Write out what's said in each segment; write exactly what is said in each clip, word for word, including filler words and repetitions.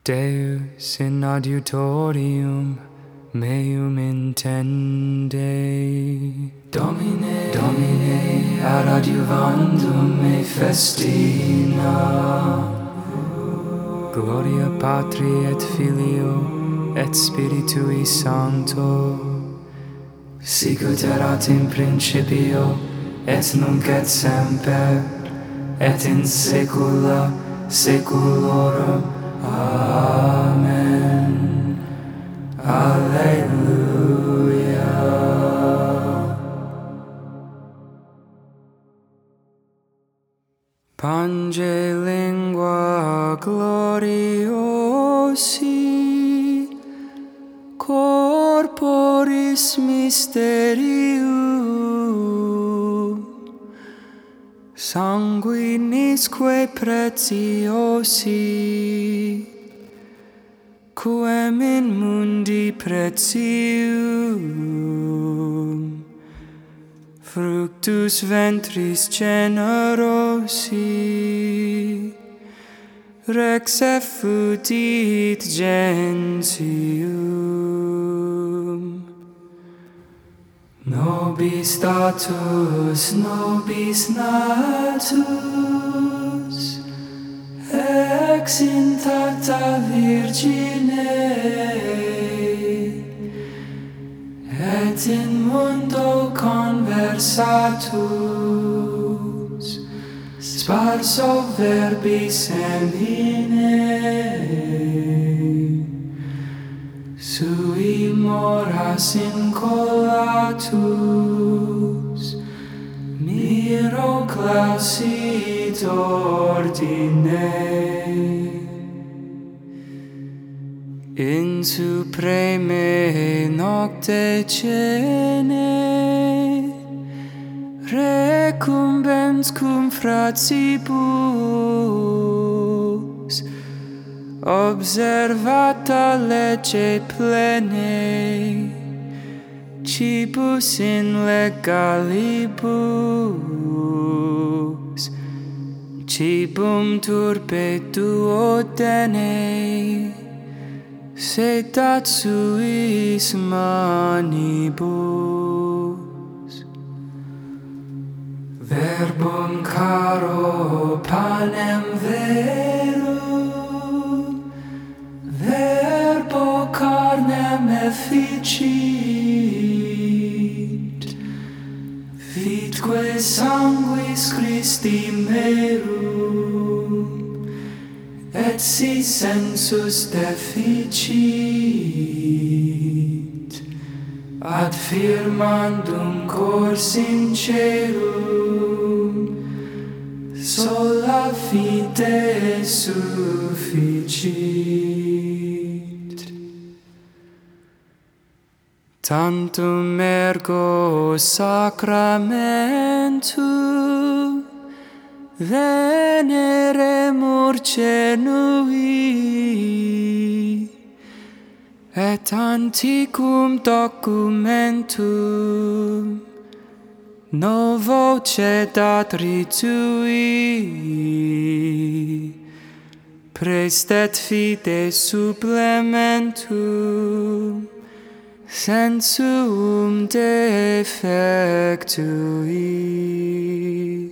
Deus in adiutorium meum intende. Domine, Domine, ad adiuvandum me festina. Gloria Patri et Filio et Spiritui Sancto, sicut erat in principio, et nunc et semper, et in saecula saeculorum. Amen. Alleluia. Pange lingua gloriosi corporis mysterium sanguinisque preciosi quem in mundi pretium fructus ventris generosi rex effudit gentium. Nobis datus, nobis natus, ex intacta Virgine, et in mundo conversatus, sparso verbis semine, sui moras incolatus, miro clausit ordine. In supreme nocte cene recumbens cum fratibus observata lege plene cibus in legalibus cibum turpe duodene sedat suis manibus. Verbum caro panem verum, verbo carnem efficit, vitque sanguis Christi merum, et si sensus deficit, ad firmandum cor sincerum, sola fide sufficit. Tantum ergo sacramentum veneremur cenui, et antiquum documentum novo cedat ritui, prestet fide supplementum sensum defectui.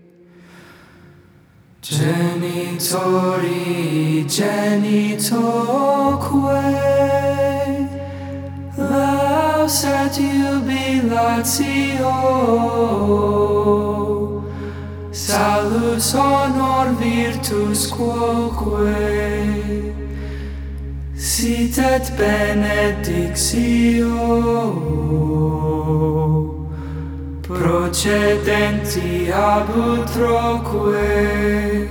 Genitori genitoque laus et jubilatio, salus honor virtus quoque, sit et benedictio, procedenti ab utroque,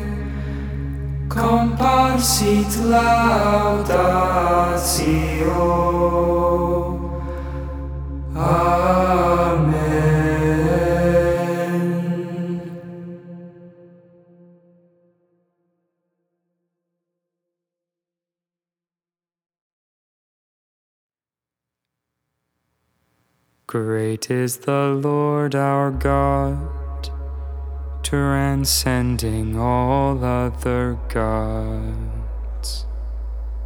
comparsit laudatio. Amen. Great is the Lord our God, transcending all other gods.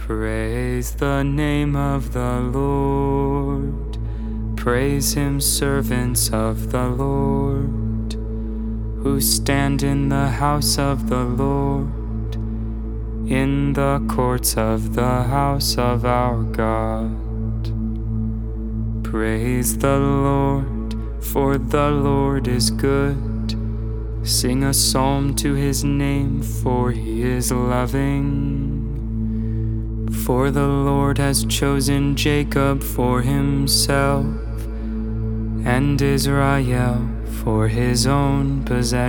Praise the name of the Lord. Praise him, servants of the Lord, who stand in the house of the Lord, in the courts of the house of our God. Praise the Lord, for the Lord is good. Sing a psalm to his name, for he is loving. For the Lord has chosen Jacob for himself, and Israel for his own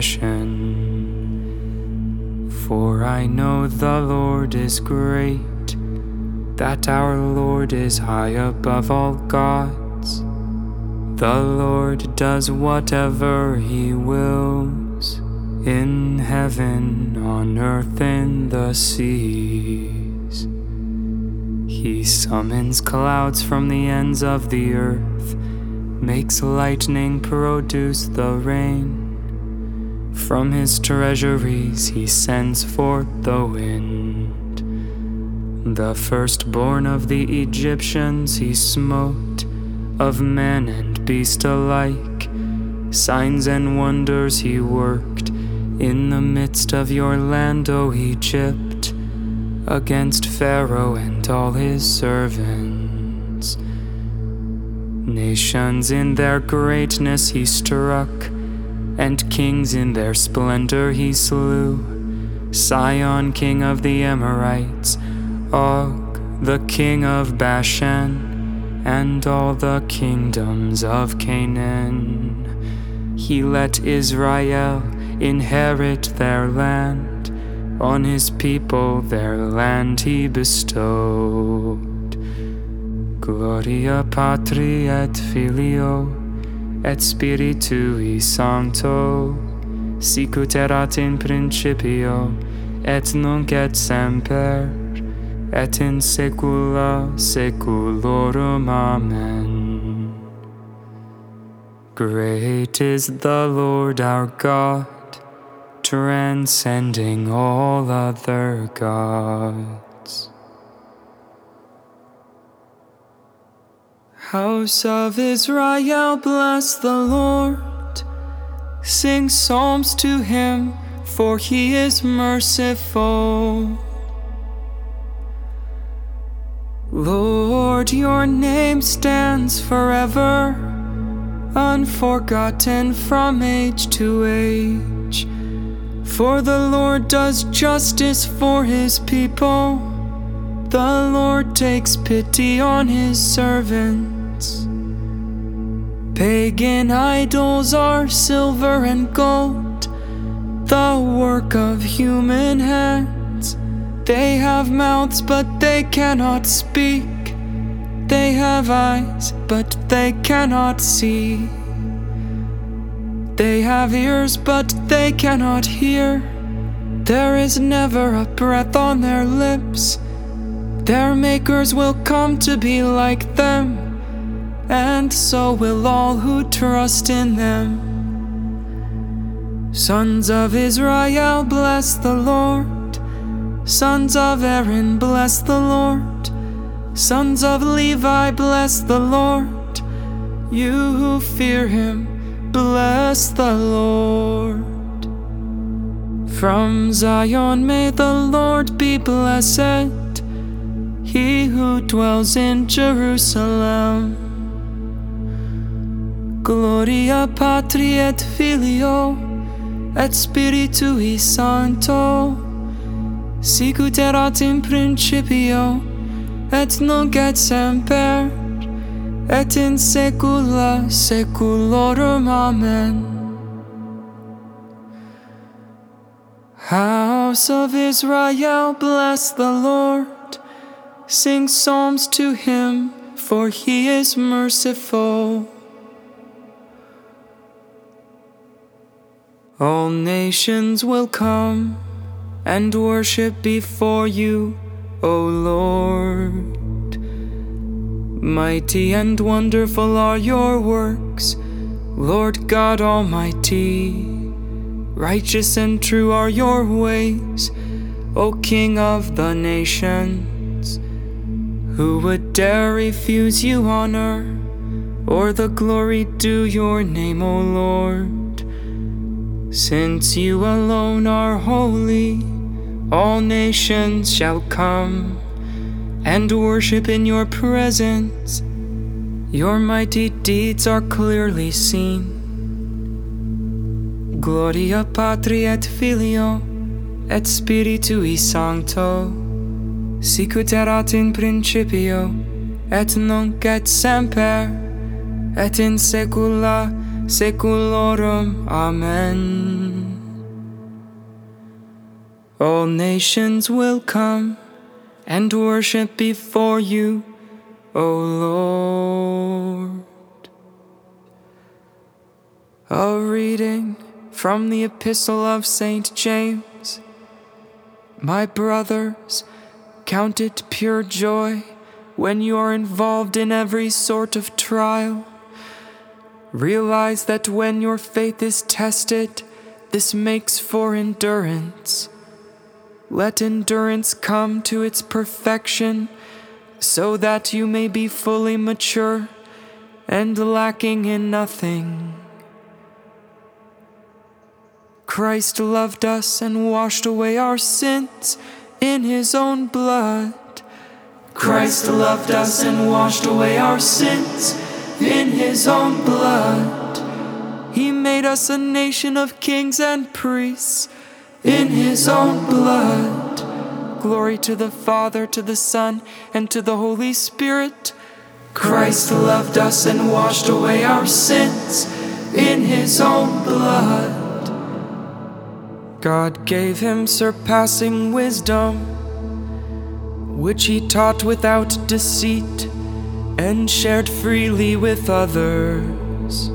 possession. For I know the Lord is great, that our Lord is high above all gods. The Lord does whatever he wills, in heaven, on earth, in the seas. He summons clouds from the ends of the earth, makes lightning produce the rain. From his treasuries he sends forth the wind. The firstborn of the Egyptians he smote, of man and beast alike. Signs and wonders he worked in the midst of your land, O Egypt, against Pharaoh and all his servants. Nations in their greatness he struck, and kings in their splendor he slew. Sihon, king of the Amorites, Og, the king of Bashan, and all the kingdoms of Canaan. He let Israel inherit their land. On his people their land he bestowed. Gloria Patri et Filio et Spiritui Sancto, sicut erat in principio et nunc et semper et in saecula saeculorum. Amen. Great is the Lord our God, transcending all other gods. House of Israel, bless the Lord. Sing psalms to him, for he is merciful. Lord, your name stands forever, unforgotten from age to age. For the Lord does justice for his people. The Lord takes pity on his servants. Pagan idols are silver and gold, the work of human hands. They have mouths, but they cannot speak. They have eyes, but they cannot see. They have ears, but they cannot hear. There is never a breath on their lips. Their makers will come to be like them, and so will all who trust in them. Sons of Israel, bless the Lord. Sons of Aaron, bless the Lord. Sons of Levi, bless the Lord. You who fear him, bless the Lord. From Zion may the Lord be blessed, he who dwells in Jerusalem. Gloria Patri et Filio et Spiritui Sancto, sicut erat in principio et nunc et semper et in saecula saeculorum. Amen. House of Israel, bless the Lord. Sing psalms to him, for he is merciful. All nations will come and worship before you, O Lord. Mighty and wonderful are your works, Lord God Almighty. Righteous and true are your ways, O King of the nations. Who would dare refuse you honor, or the glory due your name, O Lord? Since you alone are holy, all nations shall come and worship in your presence. Your mighty deeds are clearly seen. Gloria Patri et Filio et Spiritui Sancto, sicut erat in principio, et nunc et semper, et in saecula saeculorum. Amen. All nations will come and worship before you, O Lord. A reading from the Epistle of Saint James. My brothers, count it pure joy when you are involved in every sort of trial. Realize that when your faith is tested, this makes for endurance. Let endurance come to its perfection, so that you may be fully mature and lacking in nothing. Christ loved us and washed away our sins in his own blood. Christ loved us and washed away our sins in his own blood. He made us a nation of kings and priests in his own blood. Glory to the Father, to the Son, and to the Holy Spirit. Christ loved us and washed away our sins in his own blood. God gave him surpassing wisdom, which he taught without deceit and shared freely with others.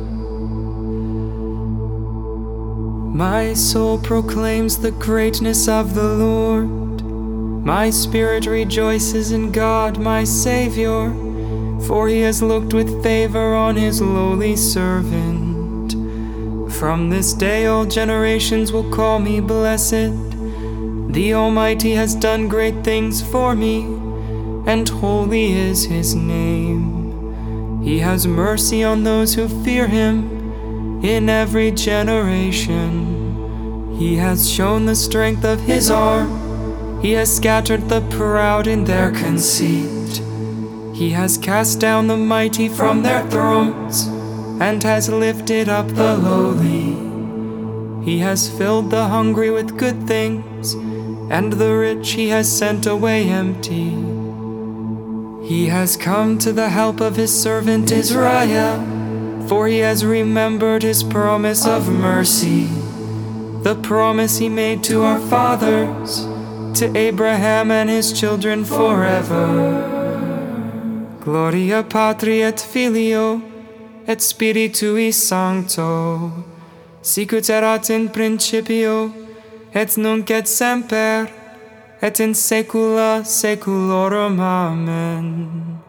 My soul proclaims the greatness of the Lord. My spirit rejoices in God, my Savior, for he has looked with favor on his lowly servant. From this day all generations will call me blessed. The Almighty has done great things for me, and holy is his name. He has mercy on those who fear him in every generation. He has shown the strength of his arm. He has scattered the proud in their conceit. He has cast down the mighty from their thrones, and has lifted up the lowly. He has filled the hungry with good things, and the rich he has sent away empty. He has come to the help of his servant Israel, for he has remembered his promise of mercy, the promise he made to our fathers, to Abraham and his children forever. Gloria Patri et Filio et Spiritui Sancto, sicut erat in principio, et nunc et semper, et in saecula saeculorum. Amen.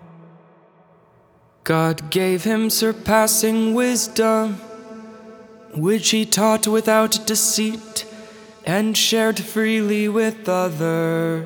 God gave him surpassing wisdom, which he taught without deceit and shared freely with others.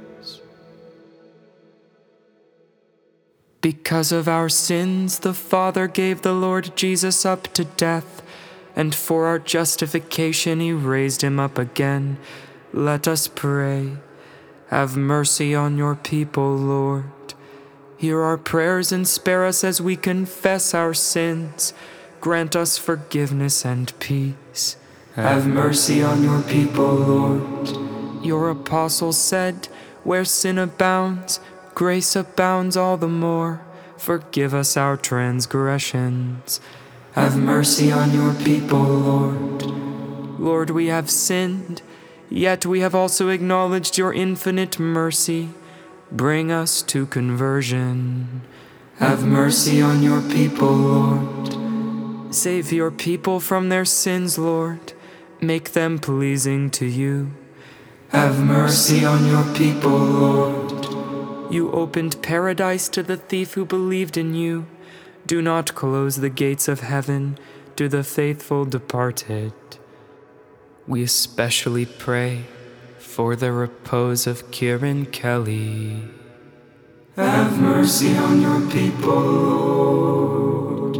Because of our sins, the Father gave the Lord Jesus up to death, and for our justification he raised him up again. Let us pray. Have mercy on your people, Lord. Hear our prayers and spare us as we confess our sins. Grant us forgiveness and peace. Have mercy on your people, Lord. Your apostle said, where sin abounds, grace abounds all the more. Forgive us our transgressions. Have mercy on your people, Lord. Lord, we have sinned, yet we have also acknowledged your infinite mercy. Bring us to conversion. Have mercy on your people, Lord. Save your people from their sins, Lord. Make them pleasing to you. Have mercy on your people, Lord. You opened paradise to the thief who believed in you. Do not close the gates of heaven to the faithful departed. We especially pray for the repose of Kieran Kelly. Have mercy on your people, Lord.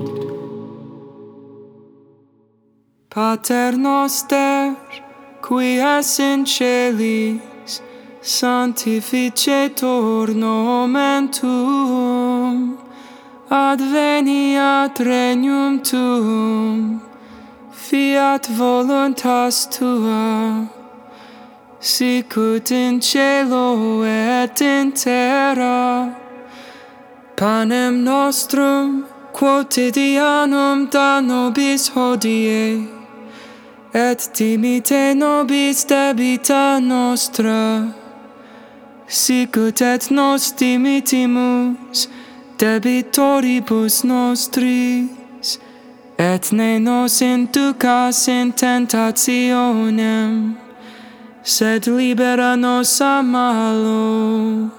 Pater noster, qui es in celis, sanctificetur nomen tuum, adveniat regnum tuum, fiat voluntas tua, sicut in cielo et in terra. Panem nostrum quotidianum da nobis hodie, et dimite nobis debita nostra, sicut et nos dimitimus debitoribus nostris, et ne nos inducas in tentationem, sed libera nos a malo.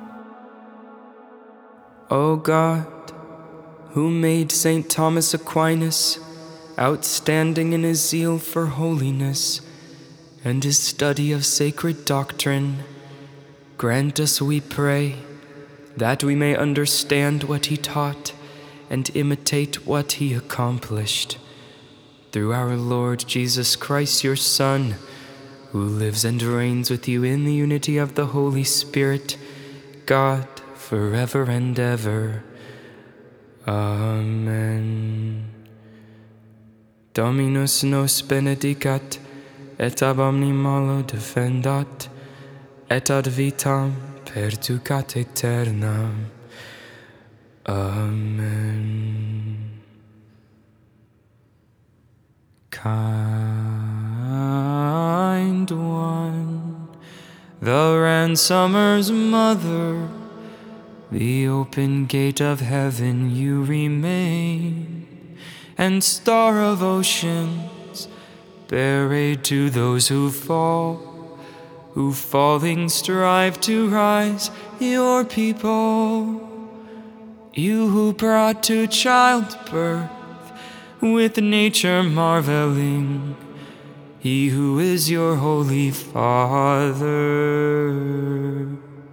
O God, who made Saint Thomas Aquinas outstanding in his zeal for holiness and his study of sacred doctrine, grant us, we pray, that we may understand what he taught and imitate what he accomplished. Through our Lord Jesus Christ, your Son, who lives and reigns with you in the unity of the Holy Spirit, God, forever and ever. Amen. Dominus nos benedicat, et ab omni malo defendat, et ad vitam perducat aeternam. Amen. Kind One, the ransomer's mother, the open gate of heaven you remain, and star of oceans, bear aid to those who fall, who falling strive to rise, your people. You who brought to childbirth, with nature marveling, he who is your holy Father.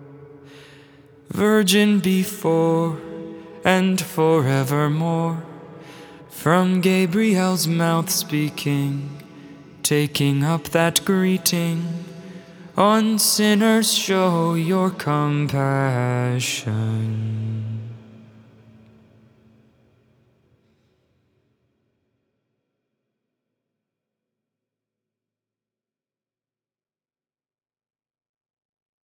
Virgin before and forevermore, from Gabriel's mouth speaking, taking up that greeting, on sinners show your compassion.